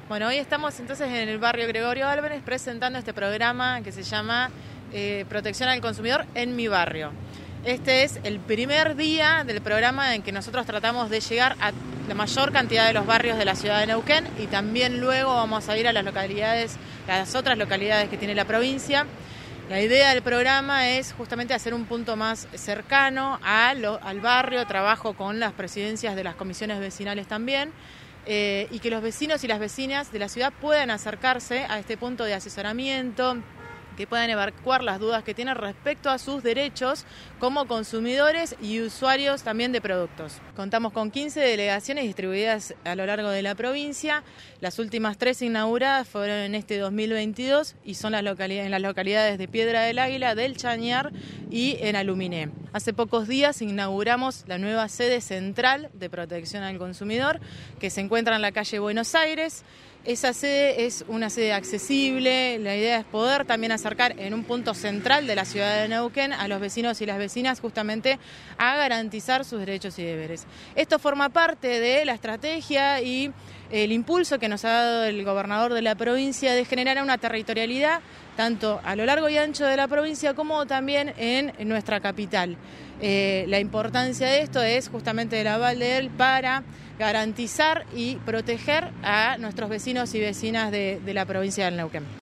Bueno, hoy estamos entonces en el barrio Gregorio Álvarez presentando este programa que se llama Protección al Consumidor en mi barrio. Este es el primer día del programa en que nosotros tratamos de llegar a la mayor cantidad de los barrios de la ciudad de Neuquén y también luego vamos a ir a las otras localidades que tiene la provincia. La idea del programa es justamente hacer un punto más cercano al barrio, trabajo con las presidencias de las comisiones vecinales también, y que los vecinos y las vecinas de la ciudad puedan acercarse a este punto de asesoramiento, que puedan evacuar las dudas que tienen respecto a sus derechos como consumidores y usuarios también de productos. Contamos con 15 delegaciones distribuidas a lo largo de la provincia. Las últimas 3 inauguradas fueron en este 2022 y son en las localidades de Piedra del Águila, del Chañar y en Aluminé. Hace pocos días inauguramos la nueva sede central de protección al consumidor que se encuentra en la calle Buenos Aires. Esa sede es una sede accesible, la idea es poder también acercar en un punto central de la ciudad de Neuquén a los vecinos y las vecinas justamente a garantizar sus derechos y deberes. Esto forma parte de la estrategia y el impulso que nos ha dado el gobernador de la provincia de generar una territorialidad tanto a lo largo y ancho de la provincia como también en nuestra capital. La importancia de esto es justamente el aval de él para garantizar y proteger a nuestros vecinos y vecinas de la provincia del Neuquén.